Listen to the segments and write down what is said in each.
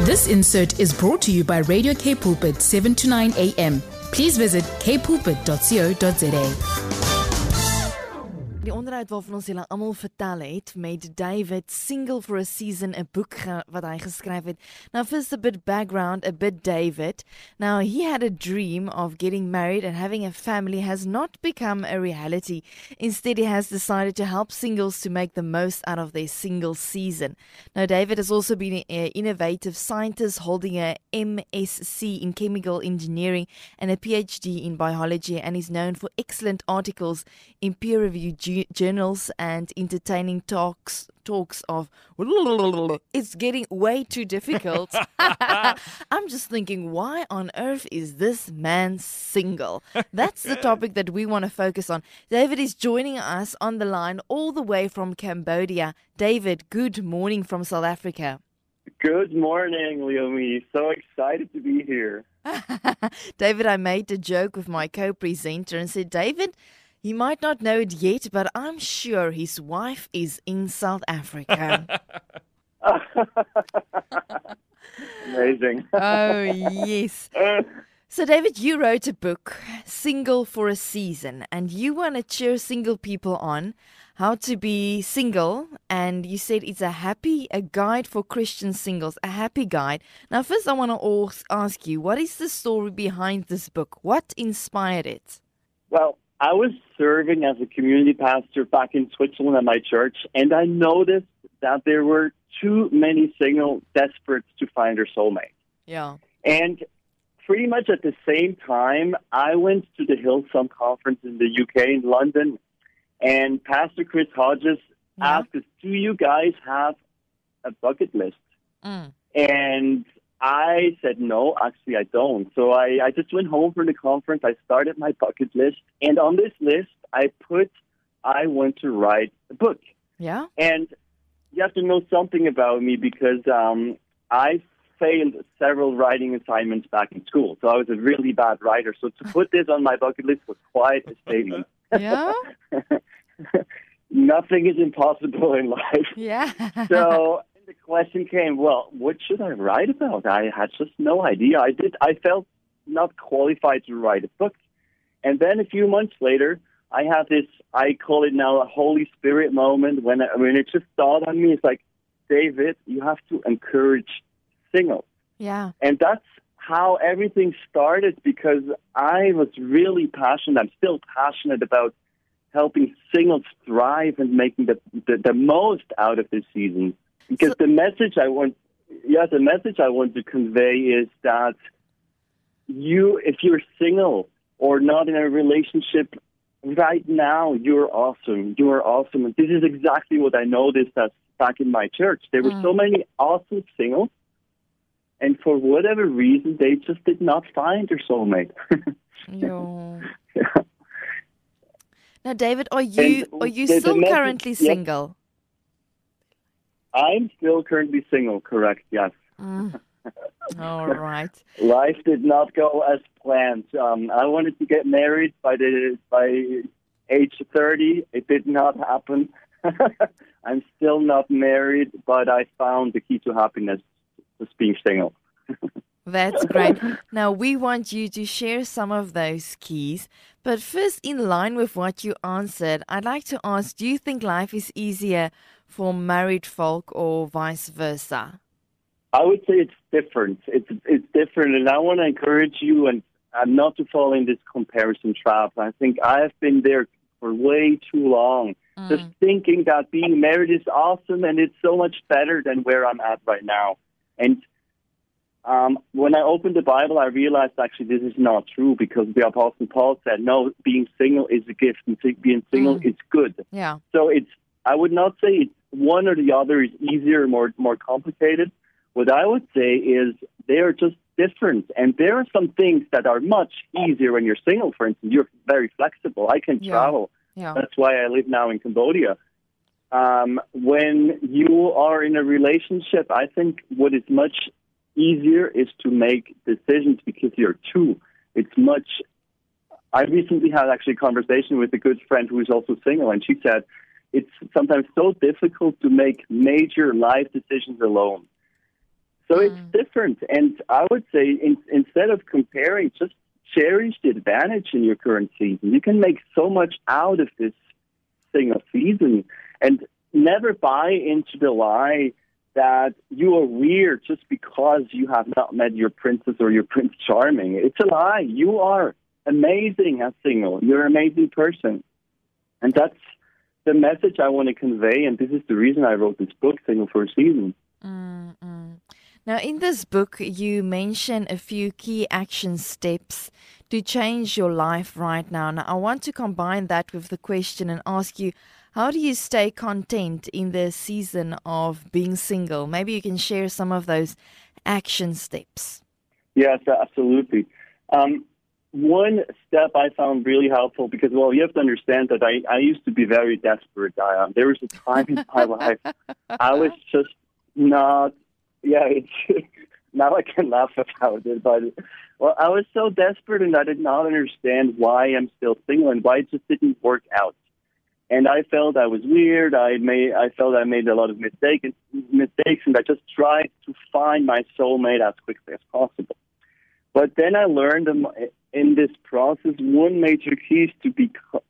This insert is brought to you by Radio K Pulpit 7 to 9 a.m. Please visit kpulpit.co.za. Die onderhoud waarvan ons julle almal vertel het met David, Single for a Season, 'n boek wat hy geskryf het. Now first a bit background, a bit David. Now he had a dream of getting married and having a family has not become a reality. Instead he has decided to help singles to make the most out of their single season. Now David has also been an innovative scientist holding a MSc in chemical engineering and a PhD in biology, and is known for excellent articles in peer-reviewed journals and entertaining talks of it's getting way too difficult. I'm just thinking, why on earth is this man single? That's the topic that we want to focus on. David is joining us on the line all the way from Cambodia. David, good morning from South Africa. Good morning, Leonie. So excited to be here. David, I made a joke with my co-presenter and said, David, he might not know it yet, but I'm sure his wife is in South Africa. Amazing. Oh, yes. So, David, you wrote a book, Single for a Season, and you want to cheer single people on how to be single, and you said it's a guide for Christian singles, a happy guide. Now, first I want to ask you, what is the story behind this book? What inspired it? Well, I was serving as a community pastor back in Switzerland at my church, and I noticed that there were too many single desperate to find their soulmate. Yeah. And pretty much at the same time, I went to the Hillsong conference in the UK, in London, and Pastor Chris Hodges asked us, do you guys have a bucket list? And I said, no, actually I don't. So I just went home from the conference. I started my bucket list. And on this list, I want to write a book. Yeah. And you have to know something about me because I failed several writing assignments back in school. So I was a really bad writer. So to put this on my bucket list was quite a statement. Yeah. Nothing is impossible in life. Yeah. So the question came, well, what should I write about? I had just no idea. I felt not qualified to write a book. And then a few months later, I had this, I call it now a Holy Spirit moment when it just dawned on me. It's like, David, you have to encourage singles. Yeah. And that's how everything started because I was really passionate. I'm still passionate about helping singles thrive and making the most out of this season. Because the message I want to convey is that if you're single or not in a relationship right now, you're awesome. You are awesome. And this is exactly what I noticed back in my church. There were so many awesome singles, and for whatever reason, they just did not find their soulmate. Yeah. Now, David, are you still currently single? I'm still currently single, correct, yes. All right. Life did not go as planned. I wanted to get married by age 30. It did not happen. I'm still not married, but I found the key to happiness, just being single. That's great. Now, we want you to share some of those keys. But first, in line with what you answered, I'd like to ask, do you think life is easier for married folk or vice versa? I would say it's different. It's different, and I want to encourage you and not to fall in this comparison trap. I think I have been there for way too long, just thinking that being married is awesome and it's so much better than where I'm at right now. And when I opened the Bible, I realized actually this is not true because the Apostle Paul said, no, being single is a gift and being single is good. Yeah. So I would not say it's one or the other is easier or more complicated. What I would say is they are just different. And there are some things that are much easier when you're single. For instance, you're very flexible. I can travel. Yeah. That's why I live now in Cambodia. When you are in a relationship, I think what is much easier is to make decisions because you're two. I recently had actually a conversation with a good friend who is also single, and she said it's sometimes so difficult to make major life decisions alone. So it's different. And I would say instead of comparing, just cherish the advantage in your current season. You can make so much out of this single season, and never buy into the lie that you are weird just because you have not met your princess or your Prince Charming. It's a lie. You are amazing as single. You're an amazing person. And that's the message I want to convey, and this is the reason I wrote this book, Single for a Season. Now, in this book, you mention a few key action steps to change your life right now. Now, I want to combine that with the question and ask you, how do you stay content in the season of being single? Maybe you can share some of those action steps. Yes, absolutely. One step I found really helpful because, well, you have to understand that I used to be very desperate. There was a time in my life I was just not, now I can laugh about it, but, well, I was so desperate and I did not understand why I'm still single and why it just didn't work out. And I felt I was weird. I felt I made a lot of mistakes, and I just tried to find my soulmate as quickly as possible. But then I learned in this process, one major key is to be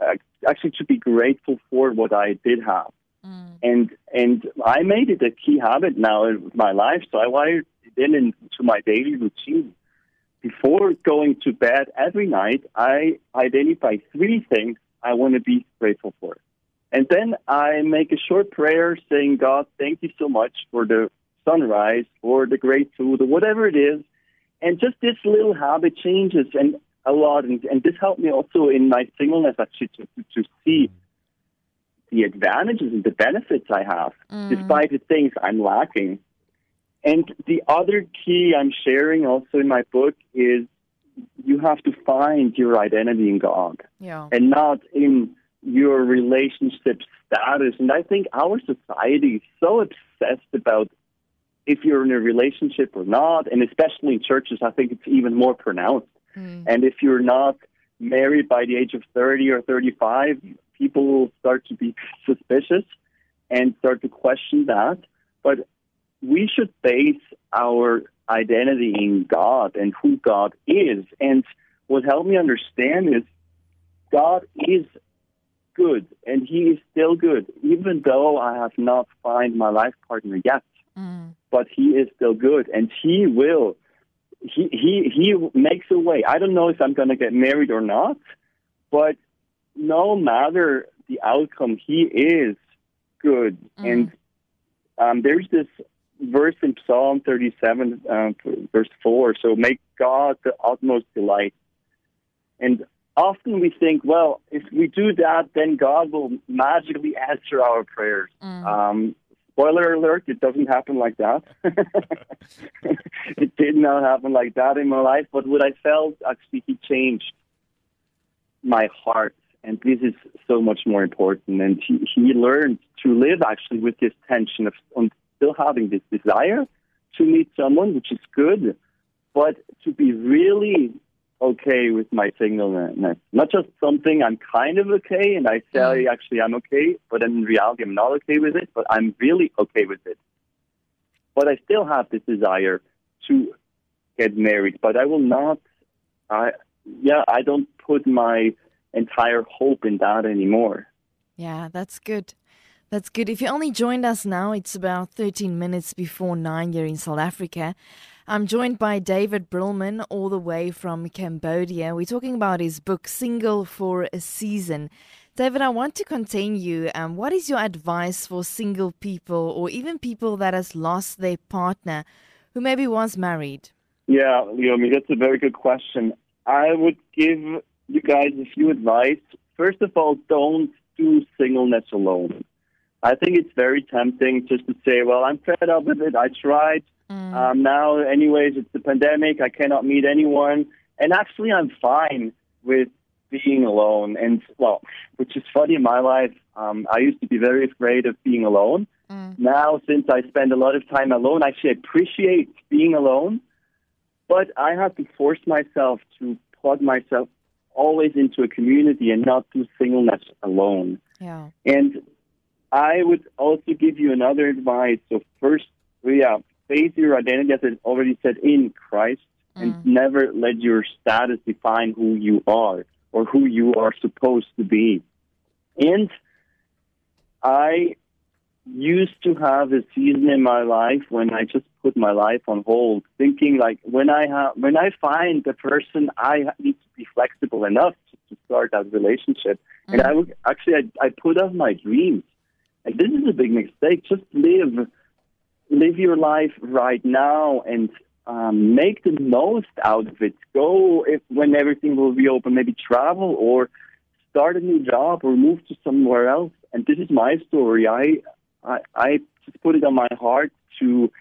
grateful for what I did have. And I made it a key habit now in my life, so I wired it into my daily routine. Before going to bed every night, I identify 3 things I want to be grateful for. And then I make a short prayer saying, God, thank you so much for the sunrise, for the great food, or whatever it is. And just this little habit changes and a lot. And this helped me also in my singleness, actually, to see the advantages and the benefits I have, despite the things I'm lacking. And the other key I'm sharing also in my book is you have to find your identity in God and not in your relationship status. And I think our society is so obsessed about if you're in a relationship or not, and especially in churches, I think it's even more pronounced. And if you're not married by the age of 30 or 35, people will start to be suspicious and start to question that. But we should base our identity in God and who God is. And what helped me understand is God is good, and He is still good, even though I have not found my life partner yet. But He is still good, and He will. He makes a way. I don't know if I'm going to get married or not, but no matter the outcome, He is good. And there's this verse in Psalm 37, verse 4, so make God the utmost delight. And often we think, well, if we do that, then God will magically answer our prayers. Spoiler alert, it doesn't happen like that. It did not happen like that in my life, but what I felt, actually, He changed my heart, and this is so much more important. And he learned to live, actually, with this tension of still having this desire to meet someone, which is good, but to be really okay with my singleness. Not just something I'm kind of okay, and I say, actually, I'm okay, but in reality, I'm not okay with it, but I'm really okay with it. But I still have this desire to get married, but I will not, I don't put my entire hope in that anymore. Yeah, that's good. That's good. If you only joined us now, it's about 13 minutes before 9 here in South Africa. I'm joined by David Brillman, all the way from Cambodia. We're talking about his book, Single for a Season. David, I want to continue. What is your advice for single people or even people that has lost their partner who maybe was married? Yeah, Leomi, that's a very good question. I would give you guys a few advice. First of all, don't do singleness alone. I think it's very tempting just to say, well, I'm fed up with it. I tried. Now, anyways, it's the pandemic. I cannot meet anyone. And actually, I'm fine with being alone. And, well, which is funny in my life, I used to be very afraid of being alone. Now, since I spend a lot of time alone, I actually appreciate being alone. But I have to force myself to plug myself always into a community and not do singleness alone. Yeah. And I would also give you another advice. So first, base your identity, as I already said, in Christ, and never let your status define who you are or who you are supposed to be. And I used to have a season in my life when I just put my life on hold, thinking like when I find the person, I need to be flexible enough to start that relationship. And I put off my dreams. And this is a big mistake. Just live your life right now and make the most out of it. Go when everything will be open, maybe travel or start a new job or move to somewhere else. And this is my story. I just put it on my heart to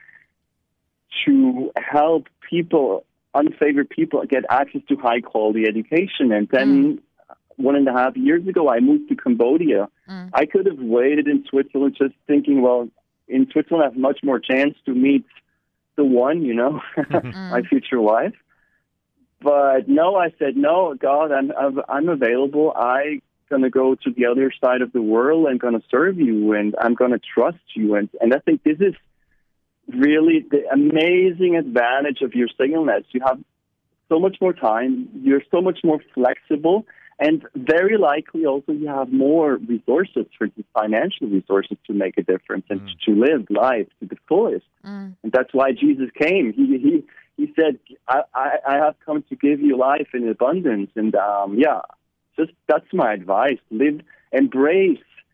help people, unfavored people, get access to high quality education. And then 1.5 years ago, I moved to Cambodia. I could have waited in Switzerland, just thinking, well, in Switzerland, I have much more chance to meet the one, my future wife. But no, I said, no, God, I'm available. I'm going to go to the other side of the world and going to serve you, and I'm going to trust you. And I think this is really the amazing advantage of your singleness. You have so much more time. You're so much more flexible. And very likely also you have more resources, for instance, financial resources to make a difference and to live life to the fullest. And that's why Jesus came. He said, I have come to give you life in abundance. And just that's my advice. Embrace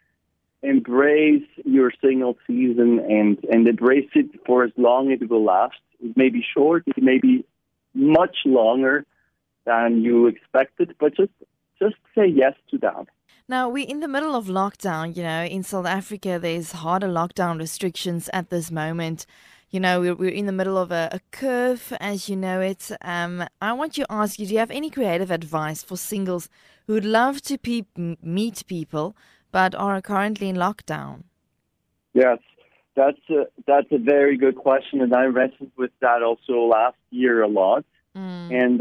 your single season and embrace it for as long as it will last. It may be short, it may be much longer than you expected, but just say yes to that. Now, we're in the middle of lockdown. In South Africa, there's harder lockdown restrictions at this moment. We're in the middle of a curve, as you know it. I want to ask you, do you have any creative advice for singles who would love to meet people but are currently in lockdown? Yes, that's a very good question, and I wrestled with that also last year a lot. And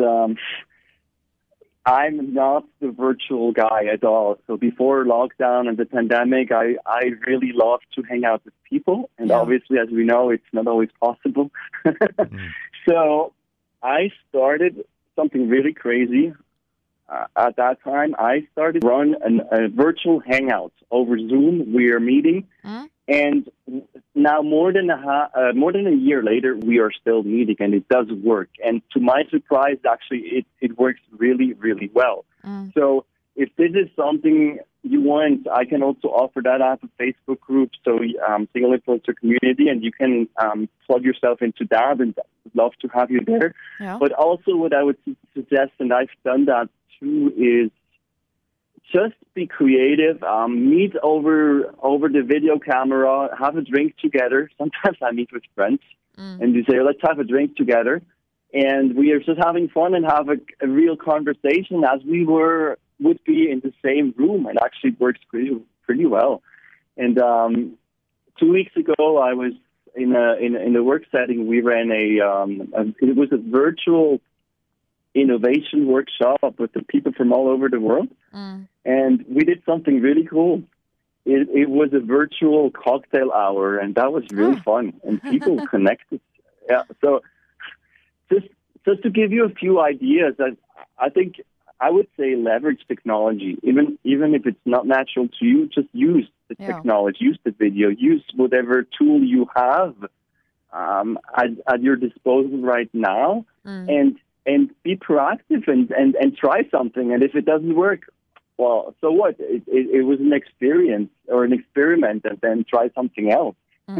I'm not the virtual guy at all. So before lockdown and the pandemic, I really love to hang out with people. And obviously, as we know, it's not always possible. So I started something really crazy. At that time, I started to run a virtual hangout over Zoom. We are meeting. And now more than a year later, we are still meeting, and it does work. And to my surprise, actually, it works really, really well. So if this is something you want, I can also offer that. I have a Facebook group, so Single Influencer Community, and you can plug yourself into that, and I'd love to have you there. Yeah. But also what I would suggest, and I've done that too, is just be creative, meet over the video camera, have a drink together. Sometimes I meet with friends, and you say, let's have a drink together. And we are just having fun and have a real conversation as we would be in the same room. It actually works pretty well. And 2 weeks ago, I was in a work setting. We ran it was a virtual innovation workshop with the people from all over the world. And we did something really cool. It was a virtual cocktail hour, and that was really fun. And people connected. Yeah. So just to give you a few ideas, I think I would say leverage technology. Even if it's not natural to you, just use the technology, use the video, use whatever tool you have at your disposal right now, and be proactive and try something. And if it doesn't work, well, so what? It was an experience or an experiment, and then try something else.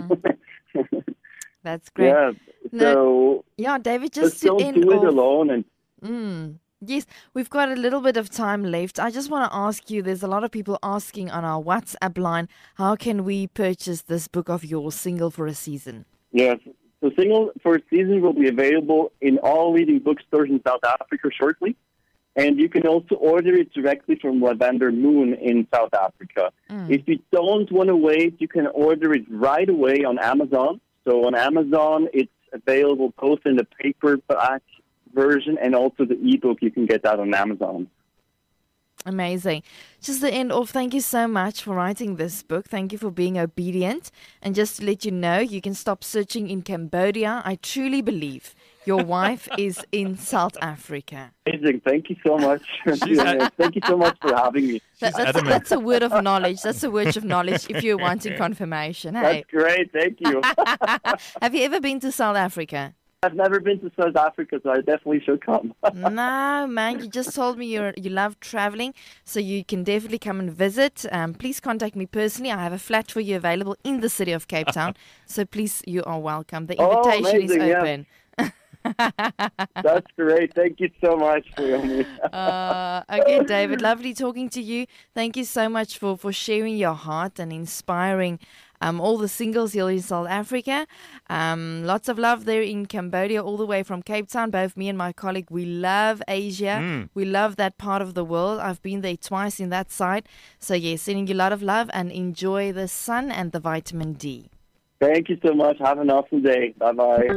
That's great. Yeah. So David, just to don't end do it off, alone. Yes, we've got a little bit of time left. I just want to ask you, there's a lot of people asking on our WhatsApp line, how can we purchase this book of yours, Single for a Season? Yes. So Single for a Season will be available in all leading bookstores in South Africa shortly. And you can also order it directly from Lavender Moon in South Africa. If you don't want to wait, you can order it right away on Amazon. So on Amazon, it's available both in the paperback version and also the ebook. You can get that on Amazon. Amazing. Just to end off, thank you so much for writing this book. Thank you for being obedient. And just to let you know, you can stop searching in Cambodia. I truly believe your wife is in South Africa. Amazing. Thank you so much. Thank you so much for having me. That's a word of knowledge. That's a word of knowledge if you're wanting confirmation. Hey? That's great. Thank you. Have you ever been to South Africa? I've never been to South Africa, so I definitely should come. No, man, you just told me you love traveling, so you can definitely come and visit. Please contact me personally. I have a flat for you available in the city of Cape Town, so please, you are welcome. The invitation is open. That's great. Thank you so much, Naomi. Okay, David, lovely talking to you. Thank you so much for sharing your heart and inspiring all the singles here in South Africa. Lots of love there in Cambodia, all the way from Cape Town. Both me and my colleague, we love Asia. We love that part of the world. I've been there twice in that side. So, yeah, sending you a lot of love and enjoy the sun and the vitamin D. Thank you so much. Have an awesome day. Bye-bye.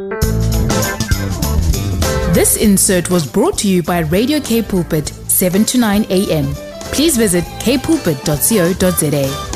This insert was brought to you by Radio K Pulpit, 7 to 9 a.m. Please visit kpulpit.co.za.